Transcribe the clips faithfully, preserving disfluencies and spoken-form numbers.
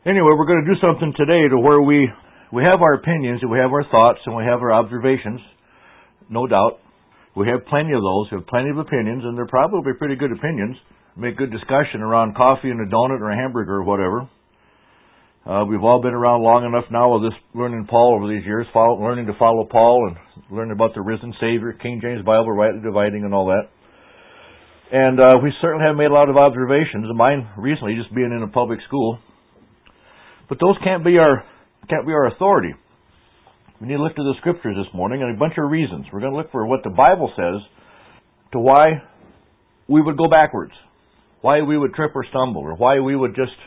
Anyway, we're going to do something today to where we, we have our opinions, and we have our thoughts, and we have our observations, no doubt. We have plenty of those. We have plenty of opinions, and they're probably pretty good opinions. Make good discussion around coffee and a donut or a hamburger or whatever. Uh, we've all been around long enough now with this learning Paul over these years, follow, learning to follow Paul and learning about the risen Savior, King James Bible, rightly dividing and all that. And uh, we certainly have made a lot of observations. Mine recently, just being in a public school. But those can't be our can't be our authority. We need to look to the Scriptures this morning and a bunch of reasons. We're going to look for what the Bible says to why we would go backwards, why we would trip or stumble, or why we would just,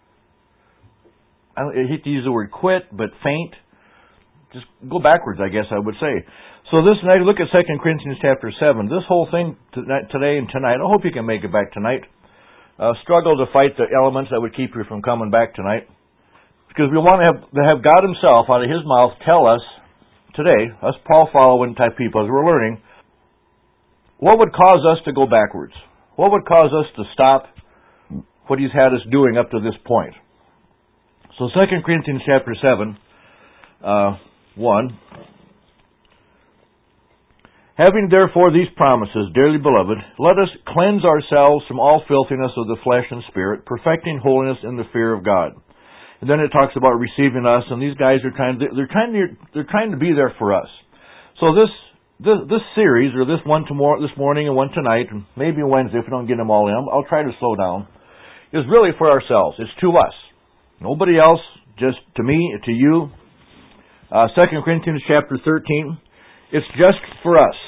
I, don't, I hate to use the word quit, but faint. Just go backwards, I guess I would say. So this night, look at Second Corinthians chapter seven. This whole thing today and tonight, I hope you can make it back tonight. Uh, struggle to fight the elements that would keep you from coming back tonight. Because we want to have, to have God Himself out of His mouth tell us today, us Paul following type people as we're learning, what would cause us to go backwards? What would cause us to stop what He's had us doing up to this point? So Second Corinthians chapter seven, uh, one. Having therefore these promises, dearly beloved, let us cleanse ourselves from all filthiness of the flesh and spirit, perfecting holiness in the fear of God. And then it talks about receiving us, and these guys are trying to, they're trying to, they're trying to be there for us. So this, this, this series, or this one tomorrow, this morning and one tonight, and maybe Wednesday if we don't get them all in, I'll try to slow down, is really for ourselves. It's to us. Nobody else, just to me, to you. Uh, Second Corinthians chapter thirteen, it's just for us.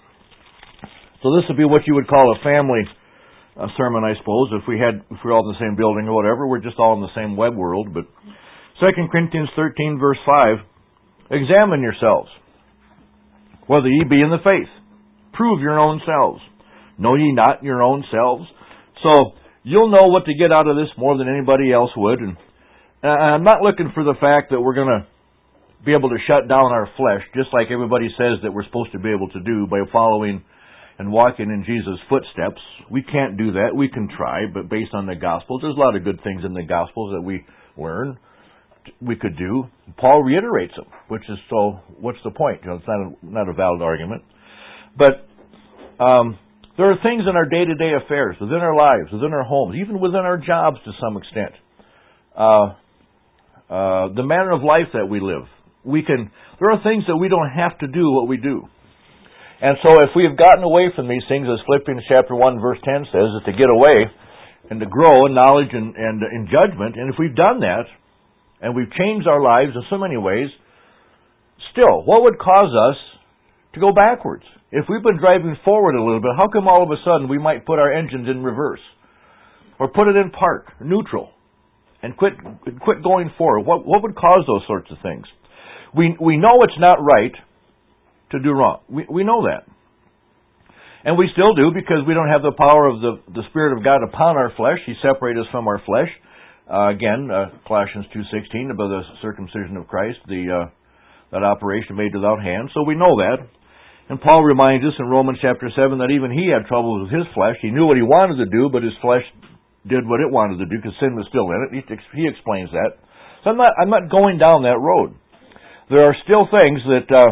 So this would be what you would call a family A sermon, I suppose, if we had, if we're all in the same building or whatever. We're just all in the same web world. But Second Corinthians thirteen, verse five, examine yourselves, whether ye be in the faith. Prove your own selves. Know ye not your own selves? So you'll know what to get out of this more than anybody else would. And I'm not looking for the fact that we're going to be able to shut down our flesh, just like everybody says that we're supposed to be able to do by following and walking in Jesus' footsteps. We can't do that. We can try, but based on the Gospels, there's a lot of good things in the Gospels that we learn we could do. Paul reiterates them, which is so, what's the point? You know, it's not a, not a valid argument. But um, there are things in our day-to-day affairs, within our lives, within our homes, even within our jobs to some extent. Uh, uh, the manner of life that we live. We can. There are things that we don't have to do what we do. And so if we have gotten away from these things, as Philippians chapter one, verse ten says, is to get away and to grow in knowledge and, and in judgment. And if we've done that, and we've changed our lives in so many ways, still, what would cause us to go backwards? If we've been driving forward a little bit, how come all of a sudden we might put our engines in reverse? Or put it in park, neutral, and quit quit going forward? What, what would cause those sorts of things? We, we know it's not right to do wrong. We we know that. And we still do, because we don't have the power of the, the Spirit of God upon our flesh. He separated us from our flesh. Uh, again, uh, Colossians two sixteen, about the circumcision of Christ, the uh, that operation made without hands. So we know that. And Paul reminds us in Romans chapter seven that even he had troubles with his flesh. He knew what he wanted to do, but his flesh did what it wanted to do, because sin was still in it. He, he explains that. So I'm not, I'm not going down that road. There are still things that Uh,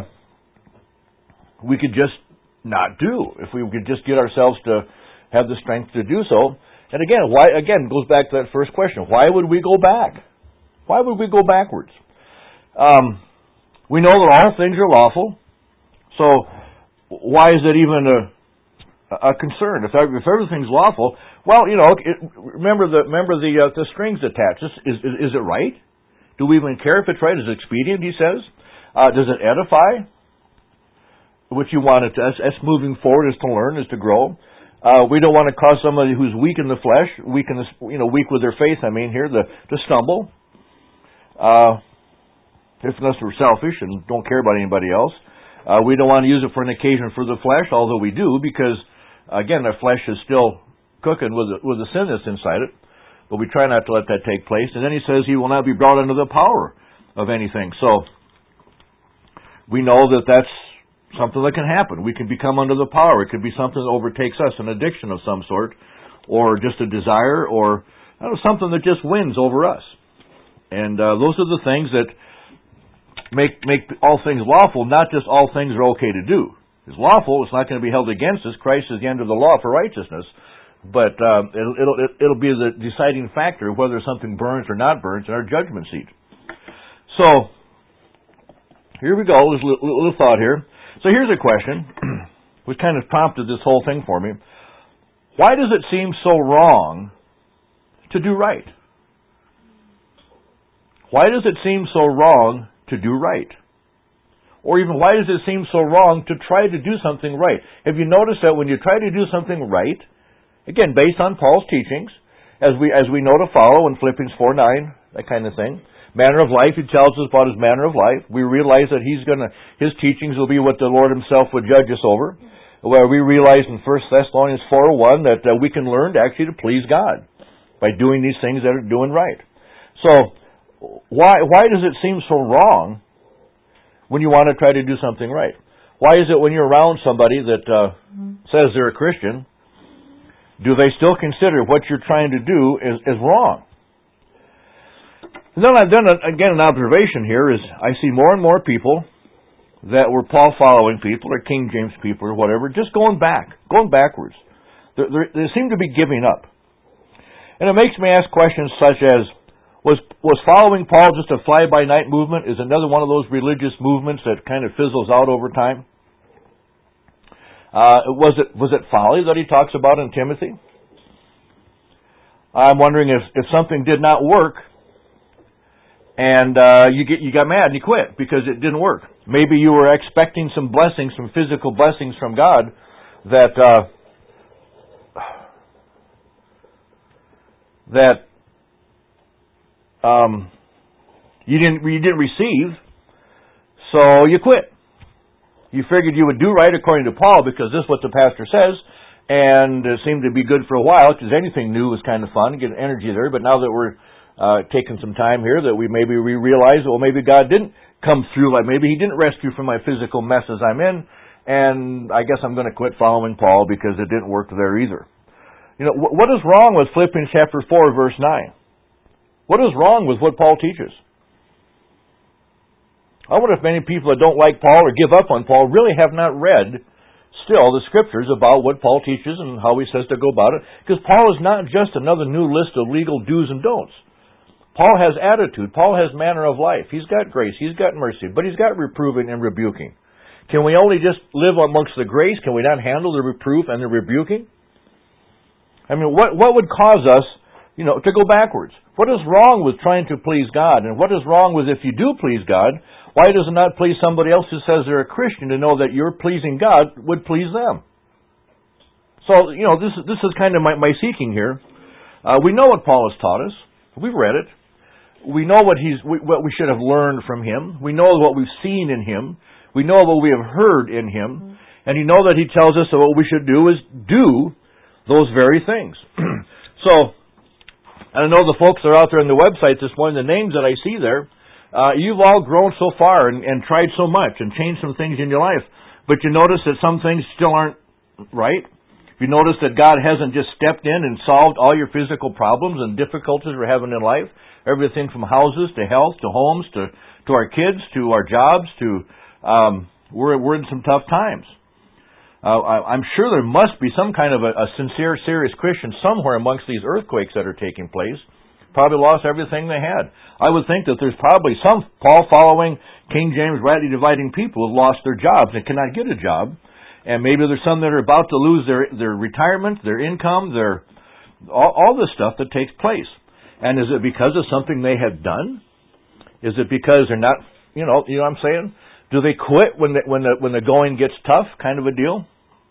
we could just not do if we could just get ourselves to have the strength to do so. And again, why? Again, goes back to that first question: why would we go back? Why would we go backwards? Um, we know that all things are lawful, so why is it even a, a concern? If, if everything's lawful, well, you know, it, remember the remember the uh, the strings attached. Is, is is it right? Do we even care if it's right? Is it expedient? He says. Uh, does it edify? What you want it to, us, us moving forward is to learn, is to grow. Uh, we don't want to cause somebody who's weak in the flesh, weak in the, you know, weak with their faith, I mean here, the, to stumble. Uh, if unless we're selfish and don't care about anybody else. Uh, we don't want to use it for an occasion for the flesh, although we do, because, again, our flesh is still cooking with the, with the sin that's inside it. But we try not to let that take place. And then he says he will not be brought under the power of anything. So we know that that's something that can happen. We can become under the power. It could be something that overtakes us, an addiction of some sort, or just a desire, or I don't know, something that just wins over us. And uh, those are the things that make make all things lawful, not just all things are okay to do. It's lawful. It's not going to be held against us. Christ is the end of the law for righteousness. But uh, it'll, it'll, it'll be the deciding factor of whether something burns or not burns in our judgment seat. So, here we go. There's a little, little thought here. So here's a question, which kind of prompted this whole thing for me. Why does it seem so wrong to do right? Why does it seem so wrong to do right? Or even why does it seem so wrong to try to do something right? Have you noticed that when you try to do something right, again, based on Paul's teachings, as we as we know to follow in Philippians four nine, that kind of thing, manner of life, he tells us about his manner of life. We realize that he's gonna his teachings will be what the Lord himself would judge us over. Where we realize in First Thessalonians four one that uh, we can learn to actually to please God by doing these things that are doing right. So, why why does it seem so wrong when you want to try to do something right? Why is it when you're around somebody that uh, says they're a Christian, do they still consider what you're trying to do is, is wrong? And then I've done, a, again, an observation here is I see more and more people that were Paul following people or King James people or whatever, just going back, going backwards. They're, they're, they seem to be giving up. And it makes me ask questions such as, Was was following Paul just a fly-by-night movement? Is another one of those religious movements that kind of fizzles out over time? Uh, was it was it folly that he talks about in Timothy? I'm wondering if, if something did not work, and uh, you get you got mad and you quit because it didn't work. Maybe you were expecting some blessings, some physical blessings from God that uh, that. Um, you didn't you didn't receive, so you quit. You figured you would do right according to Paul because this is what the pastor says, and it seemed to be good for a while because anything new was kind of fun, get energy there. But now that we're uh, taking some time here, that we maybe we realize, well, maybe God didn't come through, like maybe He didn't rescue from my physical messes I'm in, and I guess I'm going to quit following Paul because it didn't work there either. You know, what is wrong with Philippians chapter four, verse nine? What is wrong with what Paul teaches? I wonder if many people that don't like Paul or give up on Paul really have not read still the Scriptures about what Paul teaches and how he says to go about it. Because Paul is not just another new list of legal do's and don'ts. Paul has attitude. Paul has manner of life. He's got grace. He's got mercy. But he's got reproving and rebuking. Can we only just live amongst the grace? Can we not handle the reproof and the rebuking? I mean, what what would cause us, you know, to go backwards? What is wrong with trying to please God? And what is wrong with if you do please God, why does it not please somebody else who says they're a Christian to know that you're pleasing God would please them? So, you know, this, this is kind of my, my seeking here. Uh, we know what Paul has taught us. We've read it. We know what he's what we should have learned from him. We know what we've seen in him. We know what we have heard in him. And you know that he tells us that what we should do is do those very things. So, and I know the folks that are out there on the website this morning, the names that I see there, uh, you've all grown so far and, and tried so much and changed some things in your life. But you notice that some things still aren't right. You notice that God hasn't just stepped in and solved all your physical problems and difficulties we're having in life. Everything from houses to health to homes to, to our kids to our jobs to, um, we're, we're in some tough times. Uh, I, I'm sure there must be some kind of a, a sincere, serious Christian somewhere amongst these earthquakes that are taking place. Probably lost everything they had. I would think that there's probably some Paul-following, King James, rightly dividing people who have lost their jobs and cannot get a job. And maybe there's some that are about to lose their, their retirement, their income, their all, all this stuff that takes place. And is it because of something they have done? Is it because they're not, you know, you know what I'm saying? Do they quit when the, when the, when the going gets tough, kind of a deal?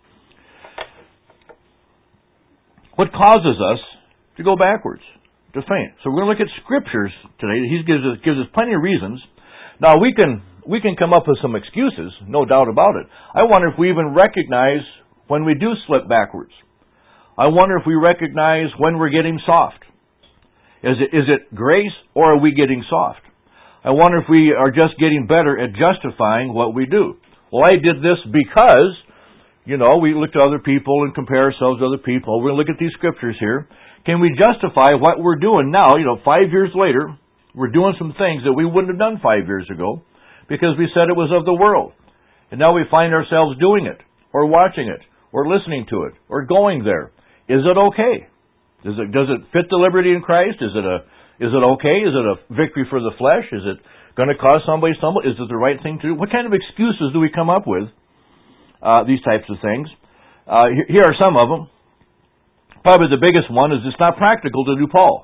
What causes us to go backwards, to faint? So we're going to look at scriptures today. He gives us gives us plenty of reasons. Now we can we can come up with some excuses, no doubt about it. I wonder if we even recognize when we do slip backwards. I wonder if we recognize when we're getting soft. Is it is it grace or are we getting soft? I wonder if we are just getting better at justifying what we do. Well, I did this because, you know, we look to other people and compare ourselves to other people. We're going to look at these scriptures here. Can we justify what we're doing now, you know, five years later, we're doing some things that we wouldn't have done five years ago because we said it was of the world. And now we find ourselves doing it, or watching it, or listening to it, or going there. Is it okay? Does it, does it fit the liberty in Christ? Is it a, is it okay? Is it a victory for the flesh? Is it going to cause somebody stumble? Is it the right thing to do? What kind of excuses do we come up with? Uh, these types of things. Uh, here are some of them. Probably the biggest one is it's not practical to do Paul.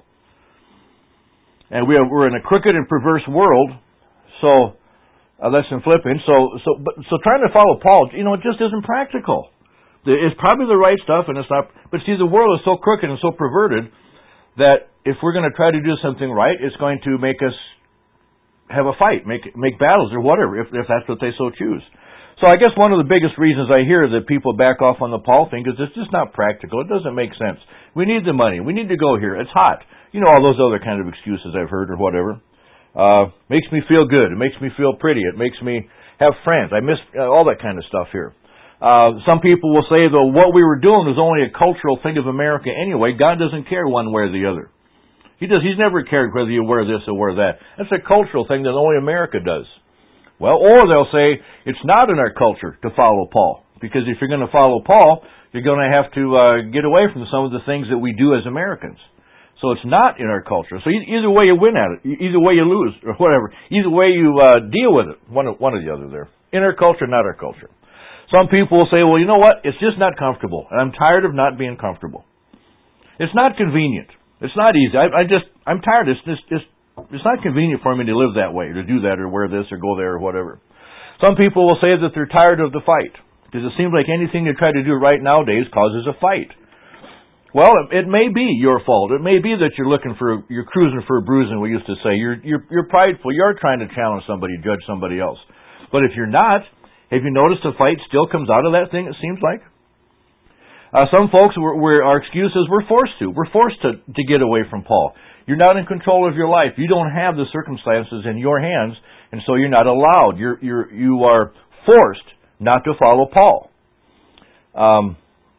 And we are, we're in a crooked and perverse world, so uh, that's in Philippians. So, so, but, so trying to follow Paul, you know, it just isn't practical. It's probably the right stuff, and it's not. But see, the world is so crooked and so perverted that if we're going to try to do something right, it's going to make us have a fight, make make battles or whatever, if, if that's what they so choose. So I guess one of the biggest reasons I hear that people back off on the Paul thing is it's just not practical. It doesn't make sense. We need the money. We need to go here. It's hot. You know, all those other kind of excuses I've heard or whatever. Uh, makes me feel good. It makes me feel pretty. It makes me have friends. I miss uh, all that kind of stuff here. Uh, some people will say, though, what we were doing was only a cultural thing of America anyway. God doesn't care one way or the other. He does. He's never cared whether you wear this or wear that. That's a cultural thing that only America does. Well, or they'll say, it's not in our culture to follow Paul. Because if you're going to follow Paul, you're going to have to uh, get away from some of the things that we do as Americans. So it's not in our culture. So either way you win at it, either way you lose, or whatever. Either way you uh, deal with it, one, one or the other there. In our culture, not our culture. Some people will say, well, you know what? It's just not comfortable. And I'm tired of not being comfortable. It's not convenient. It's not easy. I, I just, I'm tired. It's just, it's, it's not convenient for me to live that way, or to do that, or wear this, or go there, or whatever. Some people will say that they're tired of the fight, because it seems like anything you try to do right nowadays causes a fight. Well, it may be your fault. It may be that you're looking for, you're cruising for a bruising, we used to say. You're, you're, you're prideful. You're trying to challenge somebody, judge somebody else. But if you're not, have you noticed a fight still comes out of that thing, it seems like? Uh, some folks, were, were, our excuses, we're forced to. We're forced to, to get away from Paul. You're not in control of your life. You don't have the circumstances in your hands, and so you're not allowed. You're, you're, you are forced not to follow Paul. Um,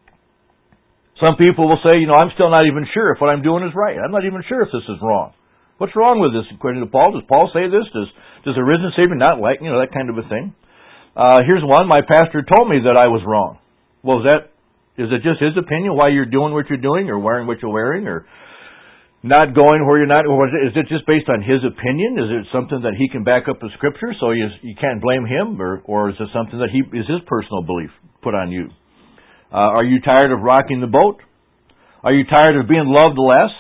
some people will say, you know, I'm still not even sure if what I'm doing is right. I'm not even sure if this is wrong. What's wrong with this according to Paul? Does Paul say this? Does, does the risen Savior not like, you know, that kind of a thing? Uh, here's one. My pastor told me that I was wrong. Well, is that, is it just his opinion why you're doing what you're doing, or wearing what you're wearing, or not going where you're not? Or is it just based on his opinion? Is it something that he can back up in Scripture, so you, you can't blame him? Or, or is it something that he is his personal belief put on you? Uh, are you tired of rocking the boat? Are you tired of being loved less?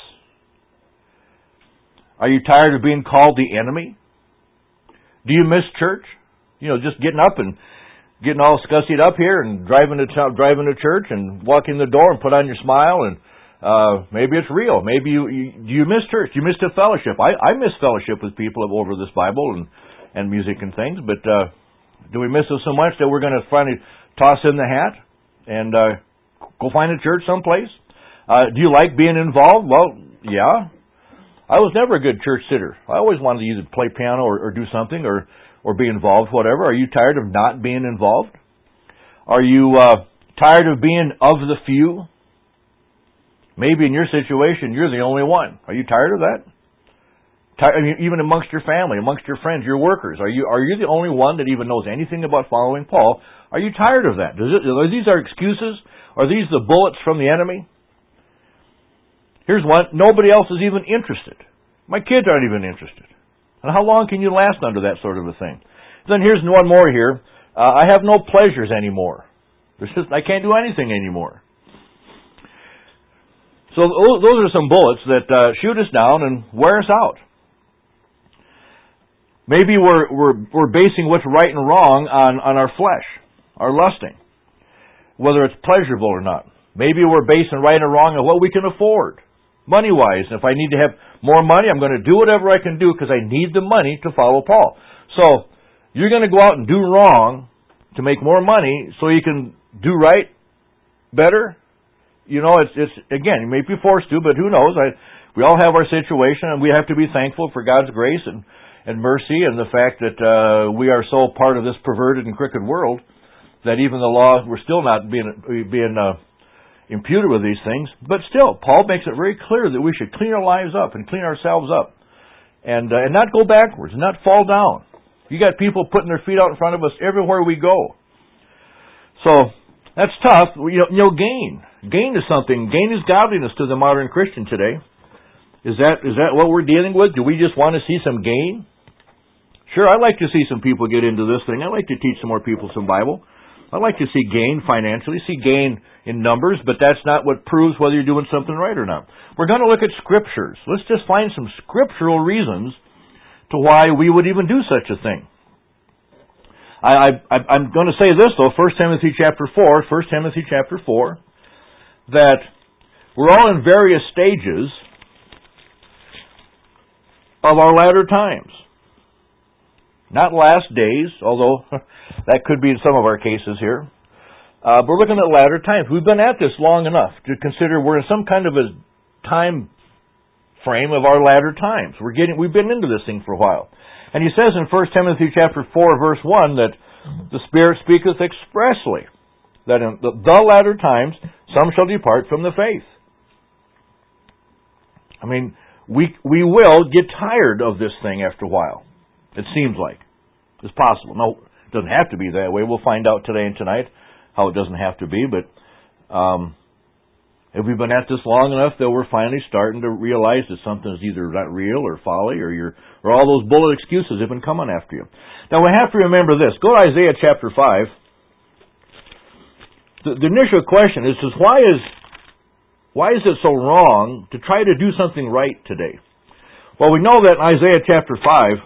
Are you tired of being called the enemy? Do you miss church? You know, just getting up and getting all scussied up here and driving to driving to church and walking the door and put on your smile, and uh, maybe it's real. Maybe you, you you miss church. You miss the fellowship. I, I miss fellowship with people over this Bible and, and music and things. But uh, do we miss it so much that we're going to finally toss in the hat and uh, go find a church someplace? Uh, do you like being involved? Well, yeah. I was never a good church sitter. I always wanted to either play piano or, or do something or or be involved, whatever. Are you tired of not being involved? Are you uh, tired of being of the few? Maybe in your situation, you're the only one. Are you tired of that? Tired, I mean, even amongst your family, amongst your friends, your workers, are you are you the only one that even knows anything about following Paul? Are you tired of that? Does it, are these our excuses? Are these the bullets from the enemy? Here's one. Nobody else is even interested. My kids aren't even interested. And how long can you last under that sort of a thing? Then here's one more here. Uh, I have no pleasures anymore. There's just, I can't do anything anymore. So those are some bullets that uh, shoot us down and wear us out. Maybe we're we're we're basing what's right and wrong on, on our flesh, our lusting, whether it's pleasurable or not. Maybe we're basing right or wrong on what we can afford, money-wise. If I need to have more money, I'm going to do whatever I can do because I need the money to follow Paul. So you're going to go out and do wrong to make more money so you can do right better. You know, it's it's again, you may be forced to, but who knows? I, we all have our situation, and we have to be thankful for God's grace and, and mercy and the fact that uh, we are so part of this perverted and crooked world that even the law, we're still not being being uh, imputed with these things. But still, Paul makes it very clear that we should clean our lives up and clean ourselves up and uh, and not go backwards, and not fall down. You got people putting their feet out in front of us everywhere we go. So that's tough. You know, you know, gain. Gain is something. Gain is godliness to the modern Christian today. Is that is that what we're dealing with? Do we just want to see some gain? Sure, I'd like to see some people get into this thing. I'd like to teach some more people some Bible. I'd like to see gain financially, see gain in numbers, but that's not what proves whether you're doing something right or not. We're going to look at scriptures. Let's just find some scriptural reasons to why we would even do such a thing. I, I, I'm going to say this, though, First Timothy chapter four, First Timothy chapter four, that we're all in various stages of our latter times. Not last days, although that could be in some of our cases here. Uh, but we're looking at latter times. We've been at this long enough to consider we're in some kind of a time frame of our latter times. We're getting, we've been into this thing for a while. And he says in First Timothy chapter four, verse one, that the Spirit speaketh expressly, that in the, the latter times some shall depart from the faith. I mean, we we will get tired of this thing after a while. It seems like. It's possible. No, it doesn't have to be that way. We'll find out today and tonight how it doesn't have to be, but um, if we've been at this long enough that we're finally starting to realize that something is either not real or folly or you're, or all those bullet excuses have been coming after you. Now we have to remember this. Go to Isaiah chapter five. The, the initial question is, is why is why is it so wrong to try to do something right today? Well, we know that in Isaiah chapter five,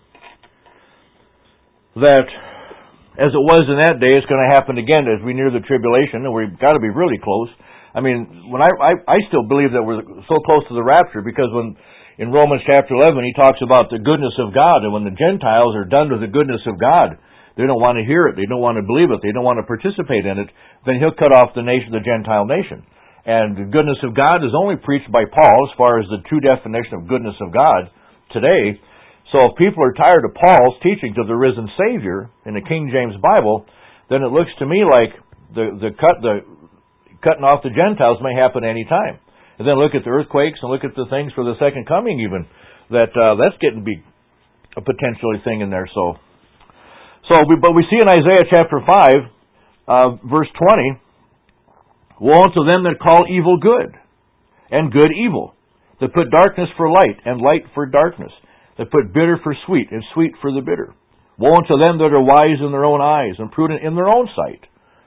that as it was in that day, it's going to happen again as we near the tribulation, and we've got to be really close. I mean, when I, I I still believe that we're so close to the rapture, because when in Romans chapter eleven he talks about the goodness of God, and when the Gentiles are done with the goodness of God, they don't want to hear it, they don't want to believe it, they don't want to participate in it, then he'll cut off the nation, the Gentile nation. And the goodness of God is only preached by Paul as far as the true definition of goodness of God today. So if people are tired of Paul's teachings of the risen Savior in the King James Bible, then it looks to me like the the cut the cutting off the Gentiles may happen any time. And then look at the earthquakes and look at the things for the second coming even. That uh, that's getting to be a potentially thing in there. So, so we, but we see in Isaiah chapter five, uh, verse twenty, woe unto them that call evil good, and good evil, that put darkness for light, and light for darkness, that put bitter for sweet, and sweet for the bitter. Woe unto them that are wise in their own eyes, and prudent in their own sight.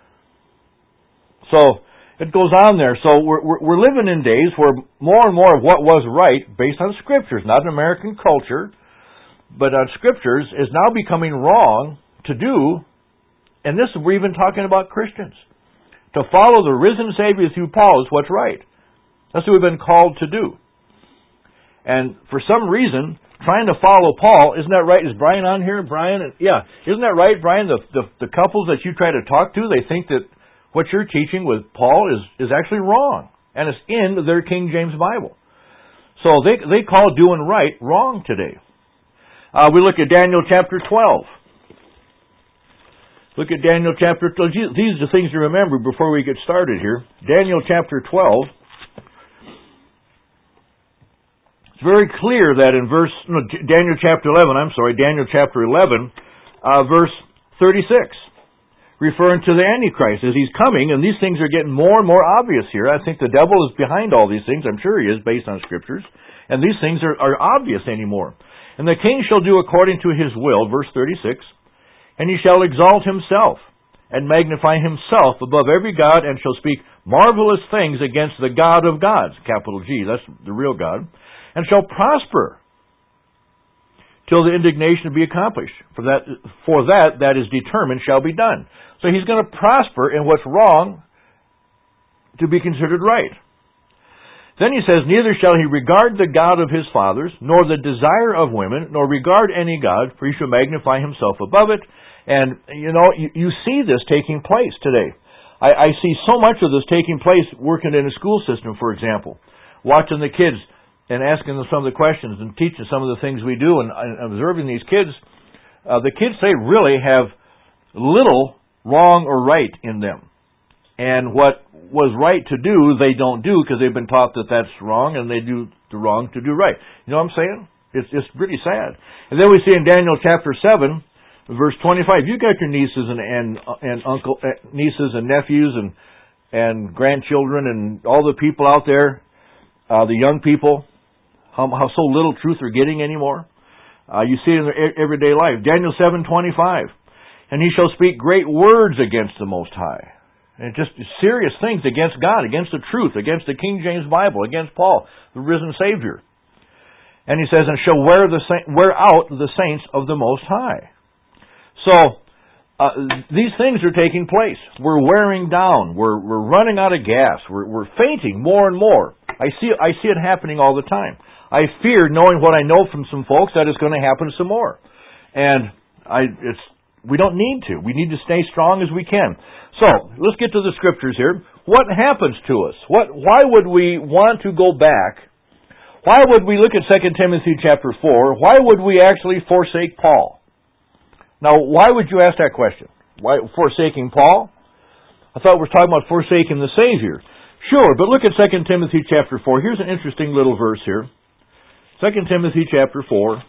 So, it goes on there. So, we're, we're living in days where more and more of what was right, based on Scriptures, not American culture, but on Scriptures, is now becoming wrong to do. And this, we're even talking about Christians. To follow the risen Savior through Paul is what's right. That's what we've been called to do. And for some reason, trying to follow Paul, isn't that right? Is Brian on here? Brian? Yeah. Isn't that right, Brian? The, the, the couples that you try to talk to, they think that what you're teaching with Paul is, is actually wrong. And it's in their King James Bible. So they, they call doing right wrong today. Uh, we look at Daniel chapter twelve. Look at Daniel chapter twelve. These are the things to remember before we get started here. Daniel chapter twelve. It's very clear that in verse, no, Daniel chapter eleven, I'm sorry, Daniel chapter eleven, uh, verse thirty-six, referring to the Antichrist as he's coming, and these things are getting more and more obvious here. I think the devil is behind all these things. I'm sure he is, based on Scriptures. And these things are, are obvious anymore. And the king shall do according to his will, verse thirty-six, and he shall exalt himself, and magnify himself above every god, and shall speak marvelous things against the God of gods, capital G, that's the real God, and shall prosper till the indignation be accomplished. For that, for that, that is determined shall be done. So he's going to prosper in what's wrong to be considered right. Then he says, neither shall he regard the God of his fathers, nor the desire of women, nor regard any God, for he shall magnify himself above it. And, you know, you, you see this taking place today. I, I see so much of this taking place working in a school system, for example. Watching the kids and asking them some of the questions and teaching some of the things we do and, and observing these kids. Uh, the kids, they really have little wrong or right in them. And what was right to do, they don't do because they've been taught that that's wrong, and they do the wrong to do right. You know what I'm saying? It's it's really sad. And then we see in Daniel chapter seven, verse twenty-five, you got your nieces and and, and uncle uh, nieces and nephews and and grandchildren and all the people out there, uh, the young people, how, how so little truth they're getting anymore. Uh, you see it in their everyday life. Daniel seven twenty-five, and he shall speak great words against the Most High. And just serious things against God, against the truth, against the King James Bible, against Paul, the risen Savior. And he says, and shall wear the wear out the saints of the Most High. So, uh, these things are taking place. We're wearing down. We're we're running out of gas. We're we're fainting more and more. I see I see it happening all the time. I fear, knowing what I know from some folks, that it's going to happen some more. And I it's we don't need to. We need to stay strong as we can. So, let's get to the scriptures here. What happens to us? What? Why would we want to go back? Why would we look at Second Timothy chapter four? Why would we actually forsake Paul? Now, why would you ask that question? Why forsaking Paul? I thought we were talking about forsaking the Savior. Sure, but look at Second Timothy chapter four. Here's an interesting little verse here. Second Timothy chapter four.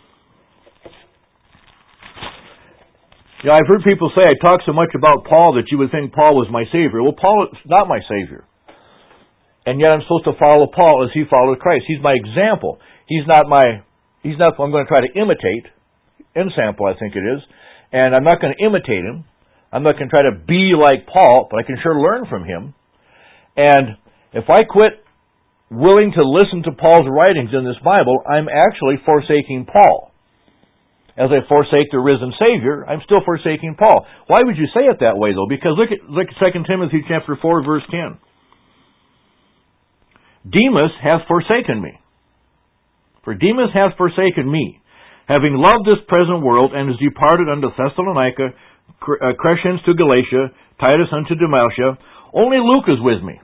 Yeah, I've heard people say I talk so much about Paul that you would think Paul was my Savior. Well, Paul is not my Savior. And yet I'm supposed to follow Paul as he followed Christ. He's my example. He's not my, he's not who I'm going to try to imitate. Ensample, I think it is. And I'm not going to imitate him. I'm not going to try to be like Paul, but I can sure learn from him. And if I quit willing to listen to Paul's writings in this Bible, I'm actually forsaking Paul. As I forsake the risen Savior, I'm still forsaking Paul. Why would you say it that way, though? Because look at, look at Second Timothy chapter four, verse ten. Demas hath forsaken me. For Demas hath forsaken me, having loved this present world, and is departed unto Thessalonica, Crescens to Galatia, Titus unto Dalmatia. Only Luke is with me.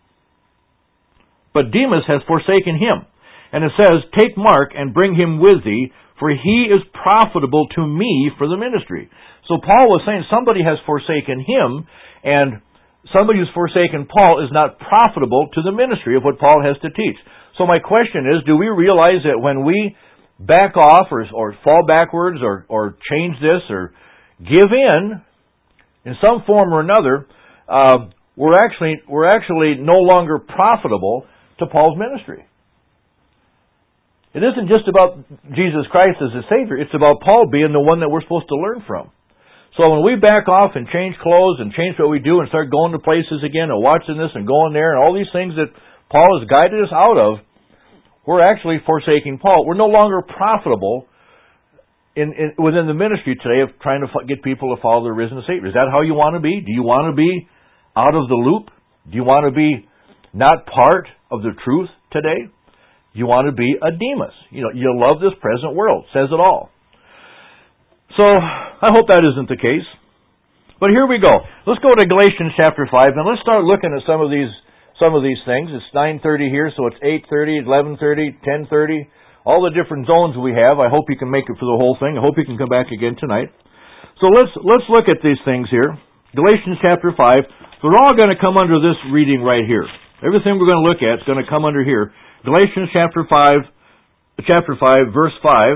But Demas hath forsaken him. And it says, take Mark and bring him with thee, for he is profitable to me for the ministry. So Paul was saying somebody has forsaken him, and somebody who's forsaken Paul is not profitable to the ministry of what Paul has to teach. So my question is, do we realize that when we back off or, or fall backwards or, or change this or give in, in some form or another, uh, we're actually we're actually no longer profitable to Paul's ministry? It isn't just about Jesus Christ as a Savior. It's about Paul being the one that we're supposed to learn from. So when we back off and change clothes and change what we do and start going to places again and watching this and going there and all these things that Paul has guided us out of, we're actually forsaking Paul. We're no longer profitable in, in within the ministry today of trying to get people to follow the risen Savior. Is that how you want to be? Do you want to be out of the loop? Do you want to be not part of the truth today? You want to be a Demas. You know, you love this present world. Says it all. So, I hope that isn't the case. But here we go. Let's go to Galatians chapter five, and let's start looking at some of these some of these things. It's nine thirty here, so it's eight thirty, eleven thirty, ten thirty, all the different zones we have. I hope you can make it for the whole thing. I hope you can come back again tonight. So let's let's look at these things here. Galatians chapter five. They're all going to come under this reading right here. Everything we're going to look at is going to come under here. Galatians chapter five, chapter five, verse five,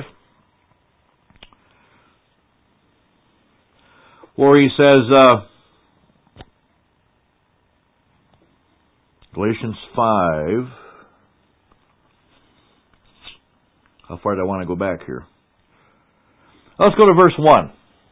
where he says, uh, Galatians five, how far do I want to go back here? Let's go to verse one.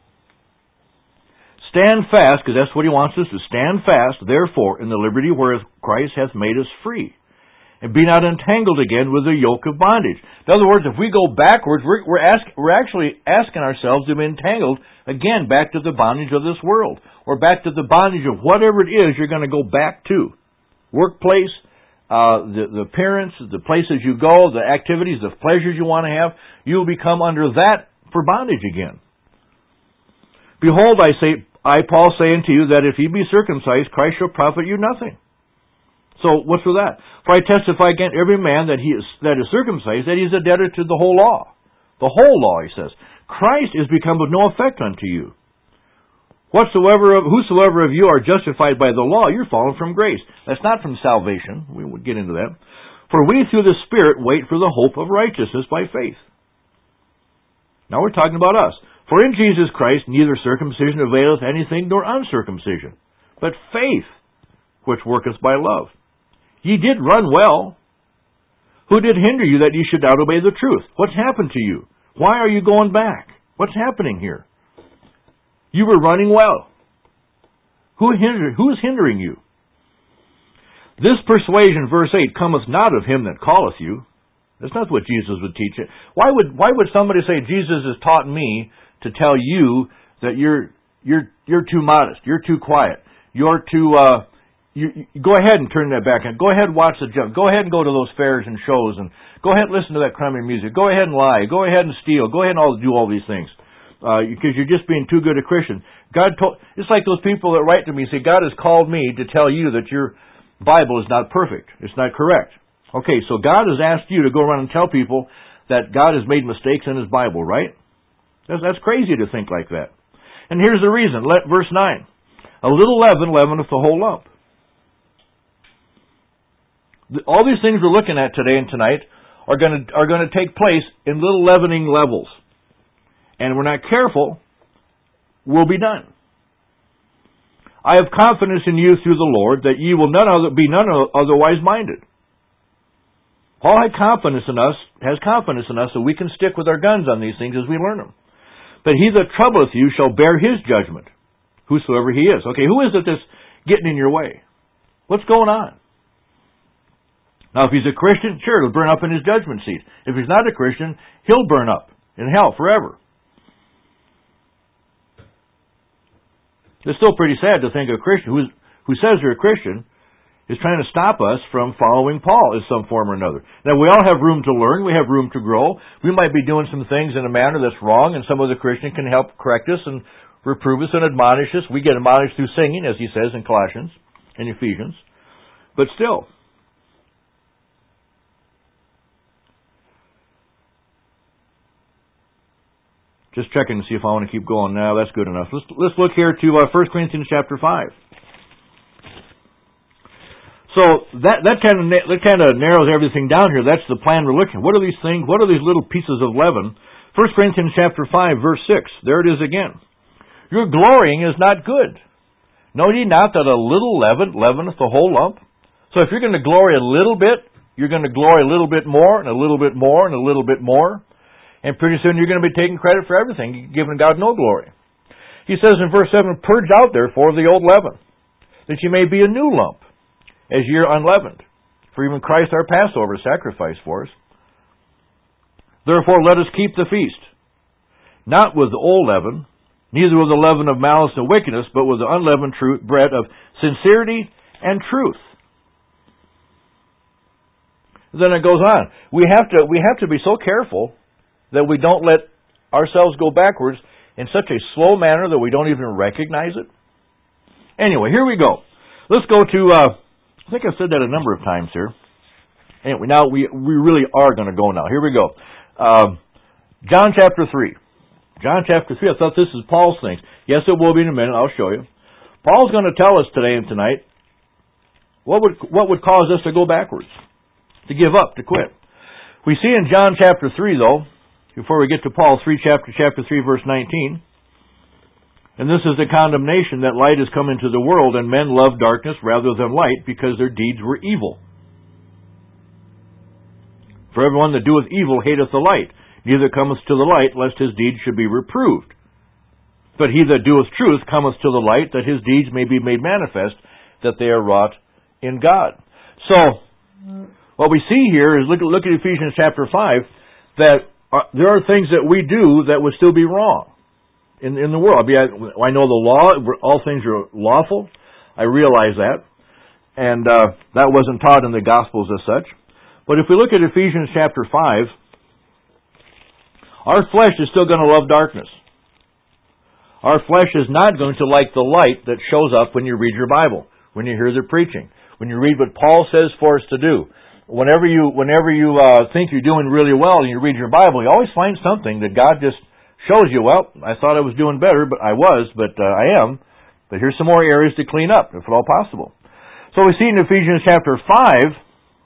Stand fast, because that's what he wants us to stand fast, therefore, in the liberty whereas Christ hath made us free. And be not entangled again with the yoke of bondage. In other words, if we go backwards, we're, we're, ask, we're actually asking ourselves to be entangled again back to the bondage of this world. Or back to the bondage of whatever it is you're going to go back to. Workplace, uh, the, the appearance, the places you go, the activities, the pleasures you want to have. You'll become under that for bondage again. Behold, I say, I, Paul, say unto you that if ye be circumcised, Christ shall profit you nothing. So, what's with that? For I testify against every man that he is that is circumcised, that he is a debtor to the whole law. The whole law, he says. Christ is become of no effect unto you. Whatsoever, whosoever of you are justified by the law, you're fallen from grace. That's not from salvation. We would get into that. For we through the Spirit wait for the hope of righteousness by faith. Now we're talking about us. For in Jesus Christ neither circumcision availeth anything nor uncircumcision, but faith which worketh by love. Ye did run well. Who did hinder you that ye should not obey the truth? What's happened to you? Why are you going back? What's happening here? You were running well. Who hinder, who's hindering you? This persuasion, verse eight, cometh not of him that calleth you. That's not what Jesus would teach it. Why would why would somebody say Jesus has taught me to tell you that you're you're you're too modest, you're too quiet, you're too uh you, you go ahead and turn that back on. Go ahead and watch the junk. Go ahead and go to those fairs and shows, and go ahead and listen to that crummy music. Go ahead and lie. Go ahead and steal. Go ahead and all do all these things uh, because you're just being too good a Christian. God told. It's like those people that write to me and say, God has called me to tell you that your Bible is not perfect. It's not correct. Okay, so God has asked you to go around and tell people that God has made mistakes in His Bible, right? That's, that's crazy to think like that. And here's the reason. Let, verse nine. A little leaven leaveneth the whole lump. All these things we're looking at today and tonight are going to are going to take place in little leavening levels. And if we're not careful, we'll be done. I have confidence in you through the Lord that ye will none other, be none otherwise minded. Paul had confidence in us, has confidence in us that we can stick with our guns on these things as we learn them. But he that troubleth you shall bear his judgment, whosoever he is. Okay, who is it that's getting in your way? What's going on? Now, if he's a Christian, sure, it'll burn up in his judgment seat. If he's not a Christian, he'll burn up in hell forever. It's still pretty sad to think a Christian who's, who says they're a Christian is trying to stop us from following Paul in some form or another. Now, we all have room to learn. We have room to grow. We might be doing some things in a manner that's wrong, and some other Christian can help correct us and reprove us and admonish us. We get admonished through singing, as he says in Colossians and Ephesians. But still, just checking to see if I want to keep going. Now, that's good enough. Let's let's look here to uh, First Corinthians chapter five. So that that kind of that kind of narrows everything down here. That's the plan we're looking at. What are these things? What are these little pieces of leaven? First Corinthians chapter five, verse six. There it is again. Your glorying is not good. Know ye not that a little leaven leaveneth the whole lump? So if you're going to glory a little bit, you're going to glory a little bit more, and a little bit more, and a little bit more. And pretty soon you're going to be taking credit for everything, giving God no glory. He says in verse seven, purge out therefore the old leaven, that ye may be a new lump, as ye are unleavened. For even Christ our Passover sacrificed for us. Therefore let us keep the feast, not with the old leaven, neither with the leaven of malice and wickedness, but with the unleavened truth, bread of sincerity and truth. Then it goes on. We have to we have to be so careful that we don't let ourselves go backwards in such a slow manner that we don't even recognize it. Anyway, here we go. Let's go to, uh, I think I've said that a number of times here. Anyway, now we we really are going to go now. Here we go. Um, John chapter three. John chapter three. I thought this is Paul's things. Yes, it will be in a minute. I'll show you. Paul's going to tell us today and tonight what would what would cause us to go backwards, to give up, to quit. We see in John chapter three, though, before we get to Paul, three chapter chapter three, verse nineteen. And this is the condemnation, that light has come into the world, and men love darkness rather than light, because their deeds were evil. For everyone that doeth evil hateth the light, neither cometh to the light, lest his deeds should be reproved. But he that doeth truth cometh to the light, that his deeds may be made manifest, that they are wrought in God. So, what we see here is, look, look at Ephesians chapter five, that Uh, there are things that we do that would still be wrong in in the world. I mean, I, I know the law; all things are lawful. I realize that, and uh, that wasn't taught in the Gospels as such. But if we look at Ephesians chapter five, our flesh is still going to love darkness. Our flesh is not going to like the light that shows up when you read your Bible, when you hear the preaching, when you read what Paul says for us to do. Whenever you whenever you uh, think you're doing really well and you read your Bible, you always find something that God just shows you, well, I thought I was doing better, but I was, but uh, I am. But here's some more areas to clean up, if at all possible. So we see in Ephesians chapter five,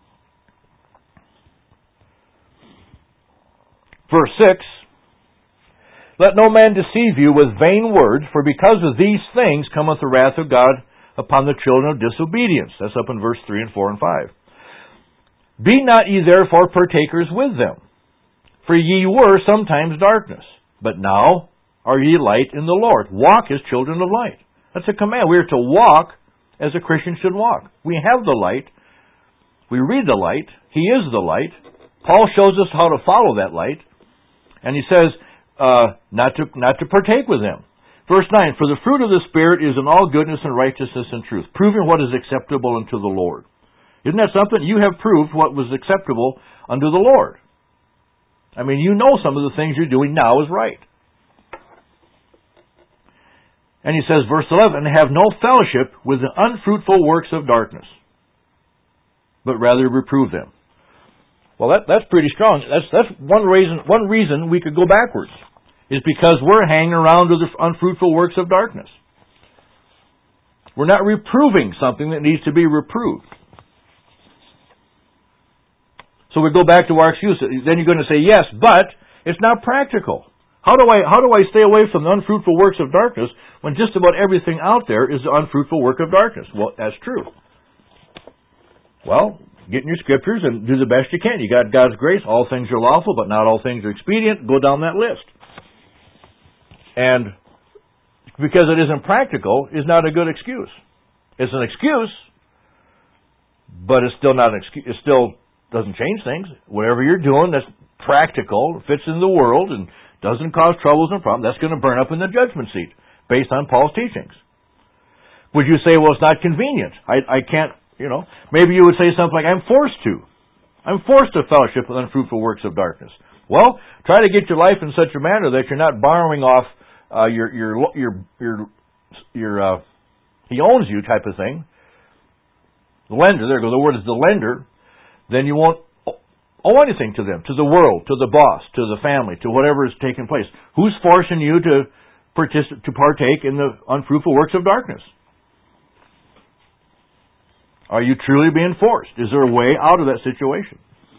verse six, Let no man deceive you with vain words, for because of these things cometh the wrath of God upon the children of disobedience. That's up in verse three and four and five. Be not ye therefore partakers with them, for ye were sometimes darkness, but now are ye light in the Lord. Walk as children of light. That's a command. We are to walk as a Christian should walk. We have the light. We read the light. He is the light. Paul shows us how to follow that light. And he says, uh, not to not to partake with them. Verse nine, for the fruit of the Spirit is in all goodness and righteousness and truth, proving what is acceptable unto the Lord. Isn't that something? You have proved what was acceptable unto the Lord. I mean, you know some of the things you're doing now is right. And he says, verse eleven, have no fellowship with the unfruitful works of darkness, but rather reprove them. Well, that, that's pretty strong. That's that's one reason one reason we could go backwards, is because we're hanging around with the unfruitful works of darkness. We're not reproving something that needs to be reproved. So we go back to our excuse. Then you're going to say, yes, but it's not practical. How do I how do I stay away from the unfruitful works of darkness when just about everything out there is the unfruitful work of darkness? Well, that's true. Well, get in your scriptures and do the best you can. You got God's grace. All things are lawful, but not all things are expedient. Go down that list. And because it isn't practical is not a good excuse. It's an excuse, but it's still not an excuse. It still doesn't change things. Whatever you're doing that's practical, fits in the world, and doesn't cause troubles and problems, that's going to burn up in the judgment seat based on Paul's teachings. Would you say, well, it's not convenient? I, I can't, you know. Maybe you would say something like, I'm forced to. I'm forced to fellowship with unfruitful works of darkness. Well, try to get your life in such a manner that you're not borrowing off uh, your, your, your, your, your, uh, he owns you type of thing. The lender, there you go, the word is the lender. Then you won't owe anything to them, to the world, to the boss, to the family, to whatever is taking place. Who's forcing you to participate, to partake in the unfruitful works of darkness? Are you truly being forced? Is there a way out of that situation?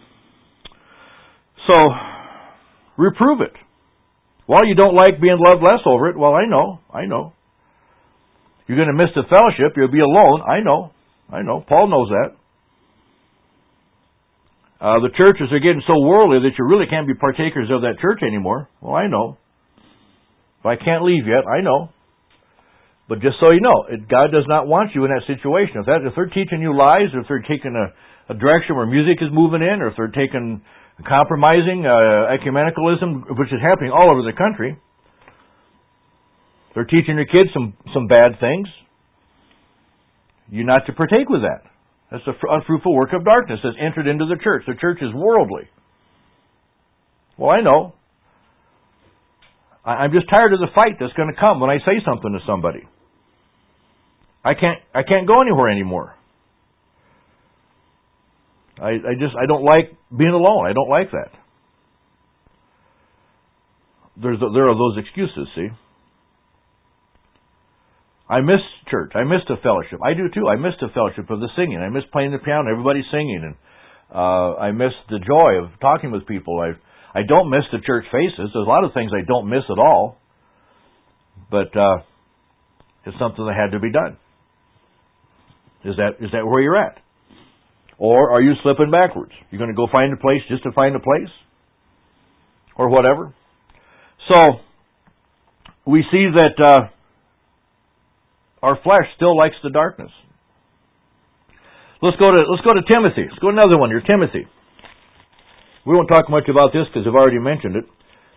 So, reprove it. Well, you don't like being loved less over it. Well, I know, I know. You're going to miss the fellowship. You'll be alone. I know, I know. Paul knows that. Uh, the churches are getting so worldly that you really can't be partakers of that church anymore. Well, I know. But I can't leave yet. I know. But just so you know, it, God does not want you in that situation. If, that, if they're teaching you lies, or if they're taking a, a direction where music is moving in, or if they're taking compromising uh, ecumenicalism, which is happening all over the country, they're teaching your kids some, some bad things, you're not to partake with that. That's the unfruitful work of darkness that's entered into the church. The church is worldly. Well, I know. I'm just tired of the fight that's going to come when I say something to somebody. I can't. I can't go anywhere anymore. I, I just. I don't like being alone. I don't like that. There's. There are those excuses. See. I miss church. I miss the fellowship. I do too. I miss the fellowship of the singing. I miss playing the piano. Everybody's singing, and uh, I miss the joy of talking with people. I I don't miss the church faces. There's a lot of things I don't miss at all, but uh, it's something that had to be done. Is that is that where you're at, or are you slipping backwards? You're going to go find a place just to find a place, or whatever. So we see that. Uh, Our flesh still likes the darkness. Let's go to let's go to Timothy. Let's go to another one here, Timothy. We won't talk much about this because I've already mentioned it.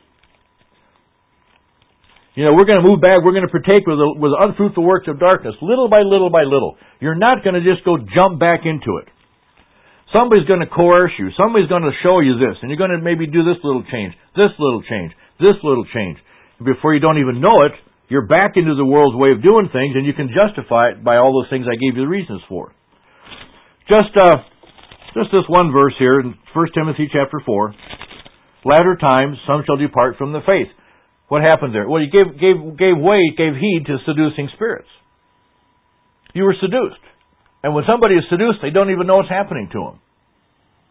You know, we're going to move back. We're going to partake with the, with the unfruitful works of darkness, little by little by little. You're not going to just go jump back into it. Somebody's going to coerce you. Somebody's going to show you this, and you're going to maybe do this little change, this little change, this little change. Before you don't even know it, you're back into the world's way of doing things, and you can justify it by all those things I gave you the reasons for. Just uh, just this one verse here in First Timothy chapter four. Latter times, some shall depart from the faith. What happened there? Well, you gave, gave, gave way, gave heed to seducing spirits. You were seduced. And when somebody is seduced, they don't even know what's happening to them.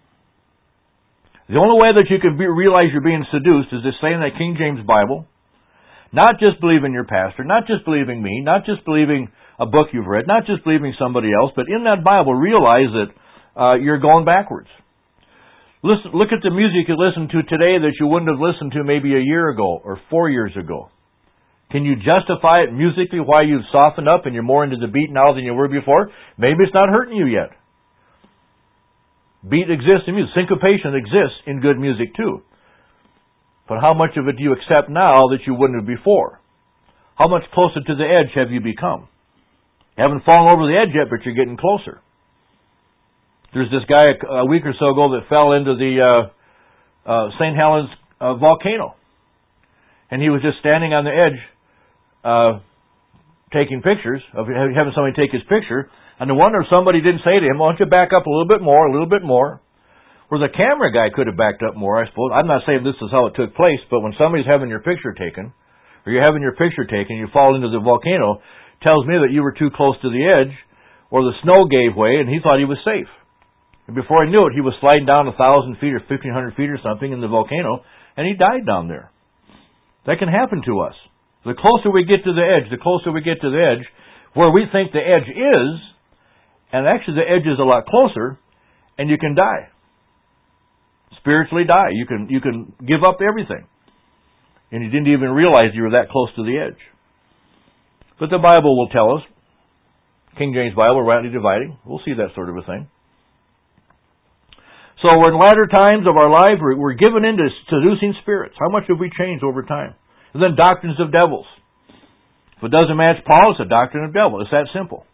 The only way that you can be, realize you're being seduced is to say in that King James Bible, Not just believing your pastor, not just believing me, not just believing a book you've read, not just believing somebody else, but in that Bible realize that uh, you're going backwards. Listen, look at the music you listen to today that you wouldn't have listened to maybe a year ago or four years ago. Can you justify it musically why you've softened up and you're more into the beat now than you were before? Maybe it's not hurting you yet. Beat exists in music. Syncopation exists in good music too. But how much of it do you accept now that you wouldn't have before? How much closer to the edge have you become? You haven't fallen over the edge yet, but you're getting closer. There's this guy a week or so ago that fell into the uh, uh, Saint Helens uh, volcano. And he was just standing on the edge uh, taking pictures, of having somebody take his picture. And I wonder if somebody didn't say to him, why don't you back up a little bit more, a little bit more. Where the camera guy could have backed up more, I suppose. I'm not saying this is how it took place, but when somebody's having your picture taken, or you're having your picture taken, you fall into the volcano, tells me that you were too close to the edge, or the snow gave way, and he thought he was safe. And before he knew it, he was sliding down a thousand feet or fifteen hundred feet or something in the volcano, and he died down there. That can happen to us. The closer we get to the edge, the closer we get to the edge, where we think the edge is, and actually the edge is a lot closer, and you can die. Spiritually die. You can you can give up everything. And you didn't even realize you were that close to the edge. But the Bible will tell us, King James Bible, rightly dividing, we'll see that sort of a thing. So we're in latter times of our life, we're given into seducing spirits. How much have we changed over time? And then doctrines of devils. If it doesn't match Paul, it's a doctrine of devil. It's that simple.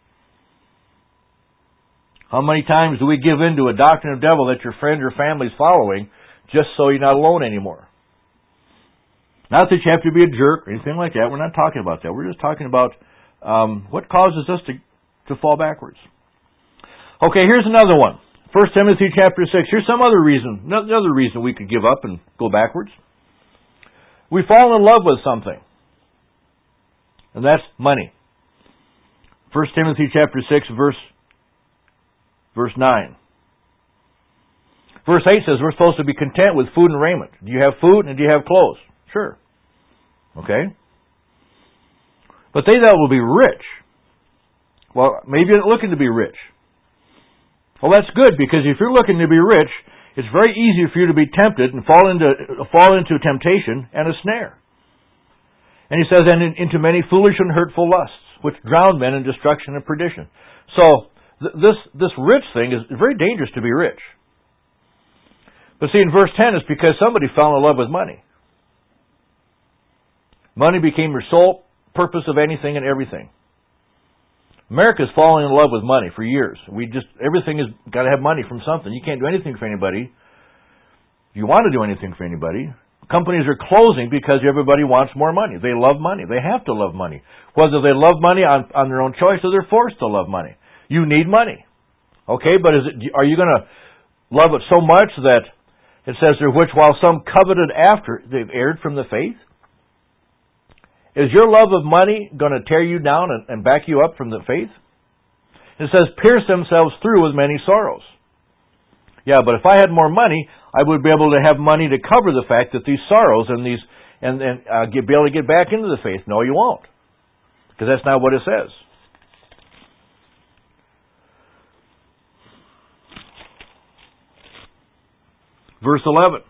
How many times do we give in to a doctrine of devil that your friend or family is following just so you're not alone anymore? Not that you have to be a jerk or anything like that. We're not talking about that. We're just talking about um, what causes us to, to fall backwards. Okay, here's another one. First Timothy chapter six. Here's some other reason, another reason we could give up and go backwards. We fall in love with something. And that's money. First Timothy chapter six, verse Verse nine. Verse eight says we're supposed to be content with food and raiment. Do you have food and do you have clothes? Sure. Okay. But they that will be rich. Well, maybe you're not looking to be rich. Well, that's good, because if you're looking to be rich, it's very easy for you to be tempted and fall into fall into temptation and a snare. And he says, and in, into many foolish and hurtful lusts, which drown men in destruction and perdition. So, This this rich thing is very dangerous to be rich. But see, in verse ten, it's because somebody fell in love with money. Money became your sole purpose of anything and everything. America's fallen in love with money for years. We just everything has got to have money from something. You can't do anything for anybody. If you want to do anything for anybody, companies are closing because everybody wants more money. They love money. They have to love money. Whether they love money on, on their own choice or they're forced to love money. You need money. Okay, but is it, are you going to love it so much that it says there, which while some coveted after, they've erred from the faith? Is your love of money going to tear you down and, and back you up from the faith? It says, pierce themselves through with many sorrows. Yeah, but if I had more money, I would be able to have money to cover the fact that these sorrows and these, and, and uh, get, be able to get back into the faith. No, you won't. Because that's not what it says. Verse eleven.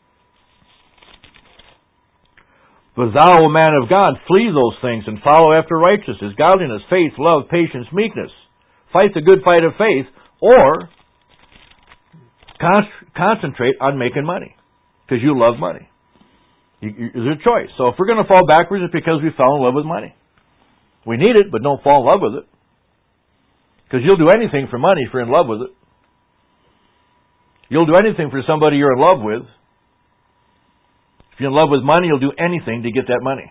But thou, O man of God, flee those things and follow after righteousness, godliness, faith, love, patience, meekness. Fight the good fight of faith, or con- concentrate on making money, because you love money. You, you, it's a choice. So if we're going to fall backwards, it's because we fell in love with money. We need it, but don't fall in love with it. Because you'll do anything for money if you're in love with it. You'll do anything for somebody you're in love with. If you're in love with money, you'll do anything to get that money.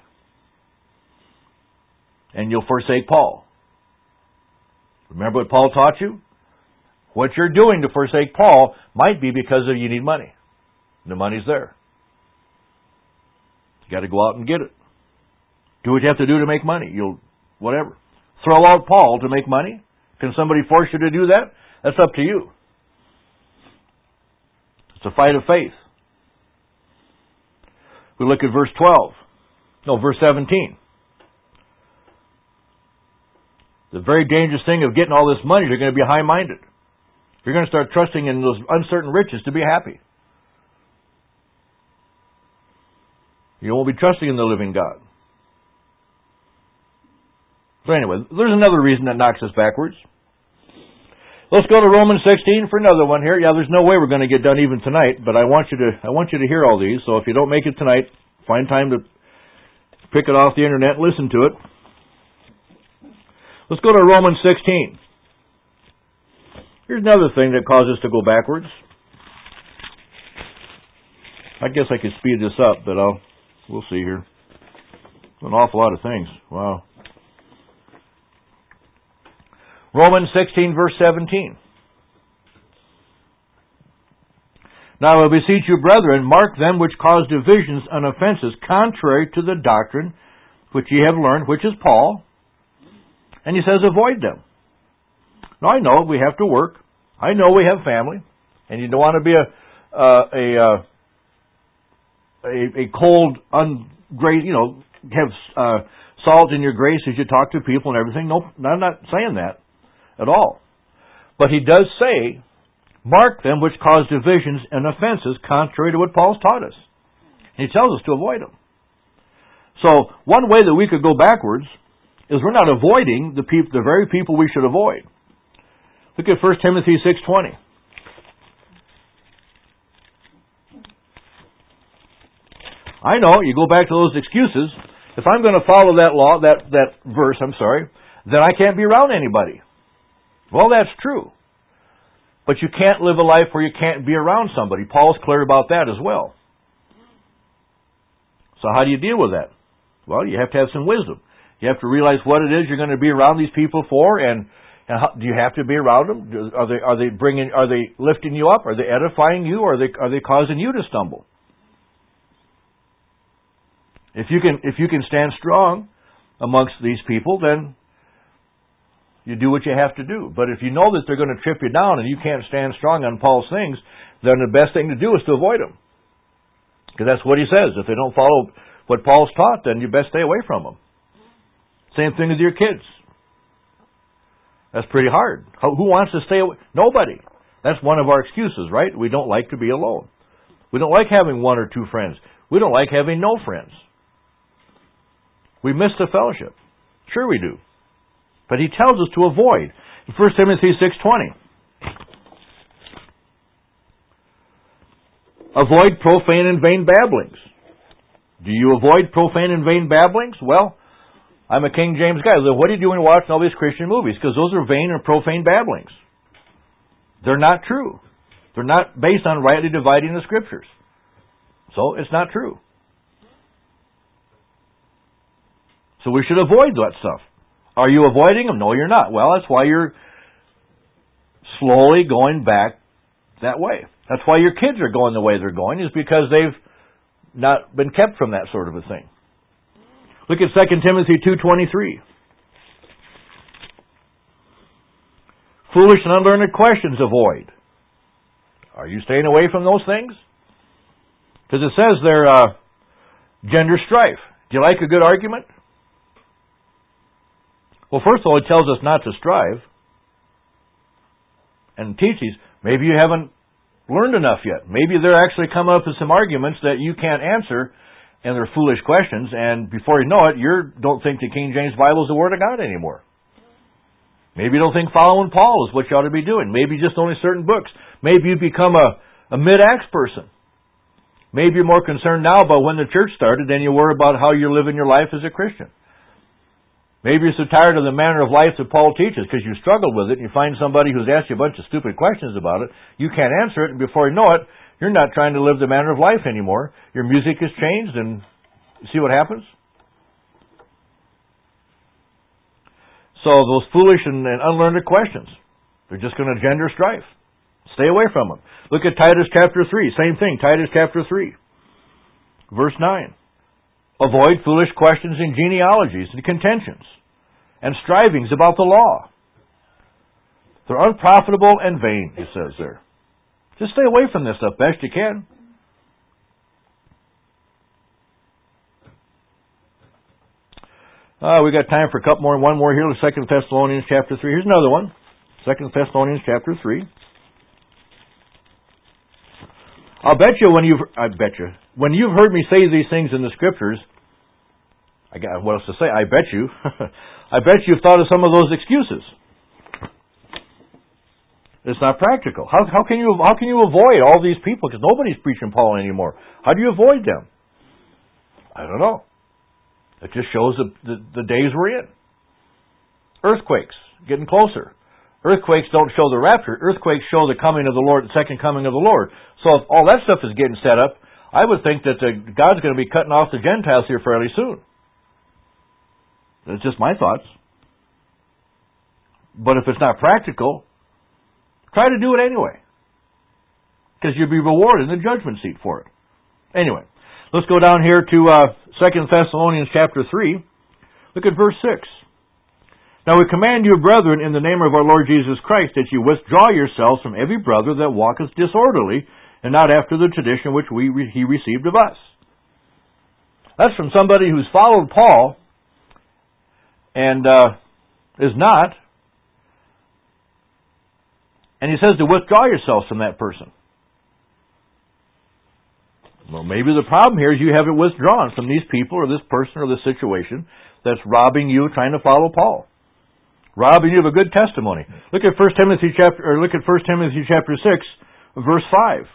And you'll forsake Paul. Remember what Paul taught you? What you're doing to forsake Paul might be because of you need money. The money's there. You got to go out and get it. Do what you have to do to make money. You'll, whatever. Throw out Paul to make money? Can somebody force you to do that? That's up to you. It's a fight of faith. We look at verse twelve. No, verse seventeen. The very dangerous thing of getting all this money, you're going to be high-minded. You're going to start trusting in those uncertain riches to be happy. You won't be trusting in the living God. So anyway, there's another reason that knocks us backwards. Let's go to Romans sixteen for another one here. Yeah, there's no way we're going to get done even tonight, but I want you to I want you to hear all these. So if you don't make it tonight, find time to pick it off the internet and listen to it. Let's go to Romans sixteen. Here's another thing that causes us to go backwards. I guess I could speed this up, but I'll we'll see here. An awful lot of things. Wow. Romans sixteen, verse seventeen. Now I beseech you, brethren, mark them which cause divisions and offenses contrary to the doctrine which ye have learned, which is Paul. And he says, avoid them. Now I know we have to work. I know we have family. And you don't want to be a uh, a, uh, a a cold, ungrace, you know, have uh, salt in your grace as you talk to people and everything. No, I'm not saying that at all. But he does say, mark them which cause divisions and offenses contrary to what Paul's taught us. And he tells us to avoid them. So one way that we could go backwards is we're not avoiding the peop- the very people we should avoid. Look at First Timothy six twenty. I know, you go back to those excuses. If I'm going to follow that law, that, that verse, I'm sorry, then I can't be around anybody. Well, that's true. But you can't live a life where you can't be around somebody. Paul's clear about that as well. So how do you deal with that? Well, you have to have some wisdom. You have to realize what it is you're going to be around these people for, and, and how, do you have to be around them? Are they are they bringing? Are they lifting you up? Are they edifying you? Or are they are they causing you to stumble? If you can if you can stand strong amongst these people, then you do what you have to do. But if you know that they're going to trip you down and you can't stand strong on Paul's things, then the best thing to do is to avoid them. Because that's what he says. If they don't follow what Paul's taught, then you best stay away from them. Same thing with your kids. That's pretty hard. Who wants to stay away? Nobody. That's one of our excuses, right? We don't like to be alone. We don't like having one or two friends. We don't like having no friends. We miss the fellowship. Sure we do. But he tells us to avoid. In First Timothy six twenty. Avoid profane and vain babblings. Do you avoid profane and vain babblings? Well, I'm a King James guy. What are you doing watching all these Christian movies? Because those are vain and profane babblings. They're not true. They're not based on rightly dividing the Scriptures. So it's not true. So we should avoid that stuff. Are you avoiding them? No, you're not. Well, that's why you're slowly going back that way. That's why your kids are going the way they're going, is because they've not been kept from that sort of a thing. Look at Second Timothy two twenty-three. Foolish and unlearned questions avoid. Are you staying away from those things? Because it says there, uh, gender strife. Do you like a good argument? Well, first of all, it tells us not to strive. And teaches, maybe you haven't learned enough yet. Maybe they're actually coming up with some arguments that you can't answer, and they're foolish questions, and before you know it, you don't think the King James Bible is the Word of God anymore. Maybe you don't think following Paul is what you ought to be doing. Maybe just only certain books. Maybe you become a, a mid-Acts person. Maybe you're more concerned now about when the church started than you were about how you're living your life as a Christian. Maybe you're so tired of the manner of life that Paul teaches because you struggled with it and you find somebody who's asked you a bunch of stupid questions about it. You can't answer it, and before you know it, you're not trying to live the manner of life anymore. Your music has changed, and see what happens? So those foolish and, and unlearned questions, they're just going to engender strife. Stay away from them. Look at Titus chapter three. Same thing, Titus chapter three. Verse nine. Avoid foolish questions and genealogies and contentions and strivings about the law. They're unprofitable and vain, he says there. Just stay away from this stuff best you can. Uh, we got time for a couple more. One more here. Second Thessalonians chapter three. Here's another one. Second Thessalonians chapter three. I'll bet you when you've I bet you when you've heard me say these things in the Scriptures, I got what else to say. I bet you, I bet you've thought of some of those excuses. It's not practical. How how can you how can you avoid all these people? Because nobody's preaching Paul anymore. How do you avoid them? I don't know. It just shows the, the, the days we're in. Earthquakes, getting closer. Earthquakes don't show the rapture. Earthquakes show the coming of the Lord, the second coming of the Lord. So if all that stuff is getting set up, I would think that the, God's going to be cutting off the Gentiles here fairly soon. That's just my thoughts. But if it's not practical, try to do it anyway. Because you'll be rewarded in the judgment seat for it. Anyway, let's go down here to uh, Second Thessalonians chapter three. Look at verse six. Now we command you, brethren, in the name of our Lord Jesus Christ, that you withdraw yourselves from every brother that walketh disorderly, and not after the tradition which we he received of us. That's from somebody who's followed Paul and uh, is not. And he says to withdraw yourselves from that person. Well, maybe the problem here is you haven't withdrawn from these people or this person or this situation that's robbing you trying to follow Paul. Robbing you of a good testimony. Look at First Timothy chapter or look at First Timothy chapter six, verse five.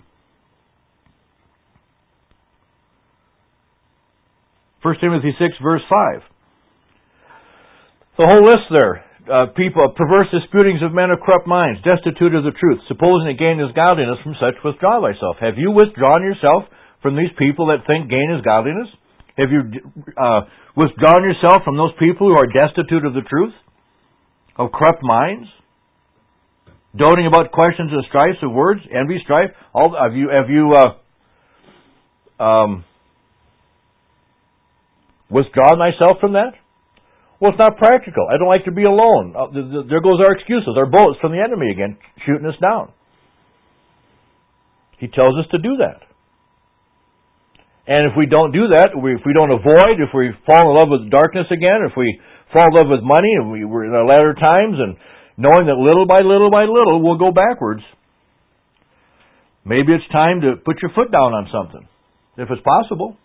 First Timothy six, verse five. The whole list there. Uh, people, perverse disputings of men of corrupt minds, destitute of the truth, supposing that gain is godliness, from such withdraw thyself. Have you withdrawn yourself from these people that think gain is godliness? Have you uh, withdrawn yourself from those people who are destitute of the truth, of corrupt minds, doting about questions and strifes of words, envy, strife? All have you have you uh, um, withdrawn thyself from that? Well, it's not practical. I don't like to be alone. Uh, th- th- there goes our excuses, our bullets from the enemy again, shooting us down. He tells us to do that. And if we don't do that, we, if we don't avoid, if we fall in love with darkness again, if we fall in love with money, and we, we're in our latter times, and knowing that little by little by little we'll go backwards, maybe it's time to put your foot down on something, if it's possible.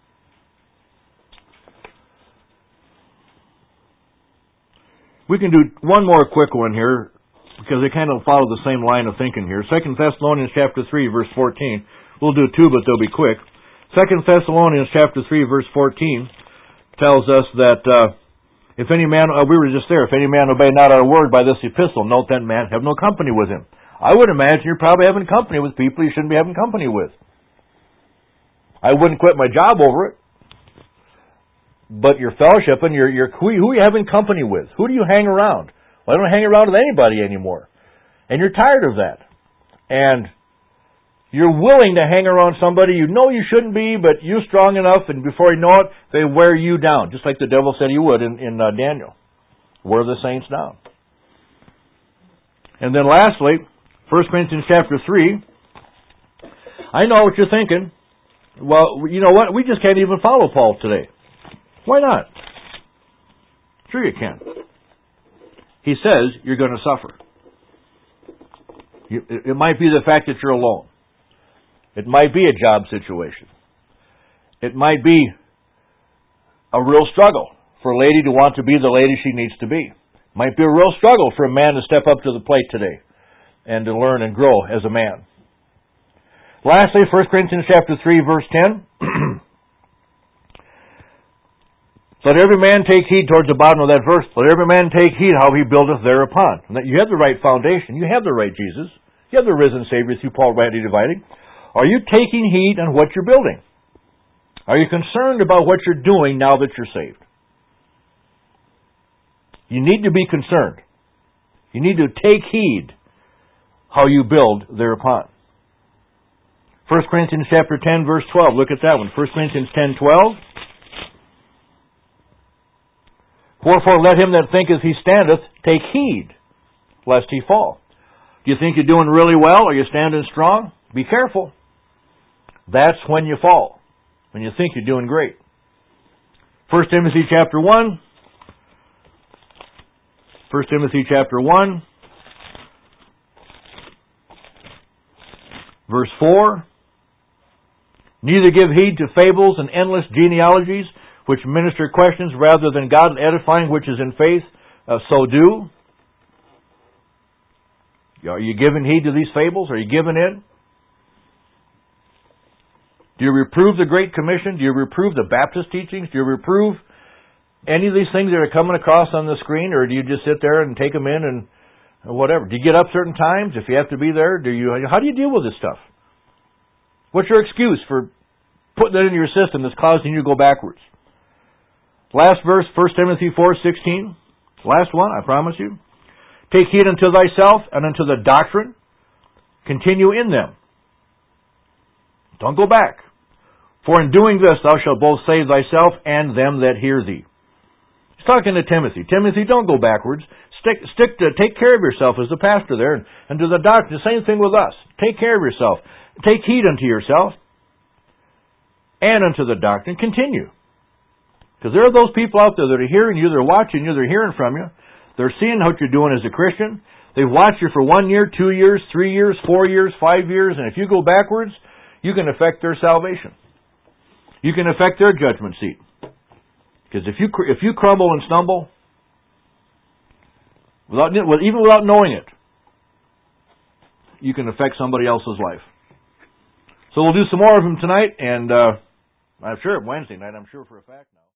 We can do one more quick one here, because they kind of follow the same line of thinking here. Second Thessalonians chapter three, verse fourteen. We'll do two, but they'll be quick. Second Thessalonians chapter three, verse fourteen tells us that uh, if any man, uh, we were just there, if any man obey not our word by this epistle, note that man have no company with him. I would imagine you're probably having company with people you shouldn't be having company with. I wouldn't quit my job over it. But your fellowship and your, your who are you having company with? Who do you hang around? Well, I don't hang around with anybody anymore. And you're tired of that. And you're willing to hang around somebody you know you shouldn't be, but you're strong enough, and before you know it, they wear you down, just like the devil said he would in, in uh, Daniel. Wear the saints down. And then lastly, First Corinthians chapter three. I know what you're thinking. Well, you know what? We just can't even follow Paul today. Why not? Sure you can. He says you're going to suffer. You, it, it might be the fact that you're alone. It might be a job situation. It might be a real struggle for a lady to want to be the lady she needs to be. It might be a real struggle for a man to step up to the plate today and to learn and grow as a man. Lastly, First Corinthians chapter three, verse ten. Let every man take heed towards the bottom of that verse. Let every man take heed how he buildeth thereupon. And that you have the right foundation. You have the right Jesus. You have the risen Savior through Paul rightly dividing. Are you taking heed on what you're building? Are you concerned about what you're doing now that you're saved? You need to be concerned. You need to take heed how you build thereupon. First Corinthians chapter ten, verse twelve. Look at that one. First Corinthians ten, twelve. Wherefore let him that thinketh he standeth take heed, lest he fall. Do you think you're doing really well? Are you standing strong? Be careful. That's when you fall, when you think you're doing great. First Timothy chapter one, First Timothy chapter one, verse four. Neither give heed to fables and endless genealogies, which minister questions rather than God edifying, which is in faith. Uh, so do. Are you giving heed to these fables? Are you giving in? Do you reprove the Great Commission? Do you reprove the Baptist teachings? Do you reprove any of these things that are coming across on the screen? Or do you just sit there and take them in and whatever? Do you get up certain times if you have to be there? Do you? How do you deal with this stuff? What's your excuse for putting that into your system that's causing you to go backwards? Last verse, First Timothy four sixteen. Last one, I promise you. Take heed unto thyself and unto the doctrine. Continue in them. Don't go back. For in doing this thou shalt both save thyself and them that hear thee. He's talking to Timothy. Timothy, don't go backwards. Stick, stick to, take care of yourself as the pastor there. And, and to the doctrine, the same thing with us. Take care of yourself. Take heed unto yourself and unto the doctrine. Continue. Because there are those people out there that are hearing you, they're watching you, they're hearing from you. They're seeing what you're doing as a Christian. They've watched you for one year, two years, three years, four years, five years, and if you go backwards, you can affect their salvation. You can affect their judgment seat. Because if you if you crumble and stumble, without even without knowing it, you can affect somebody else's life. So we'll do some more of them tonight, and uh, I'm sure Wednesday night. I'm sure for a fact now.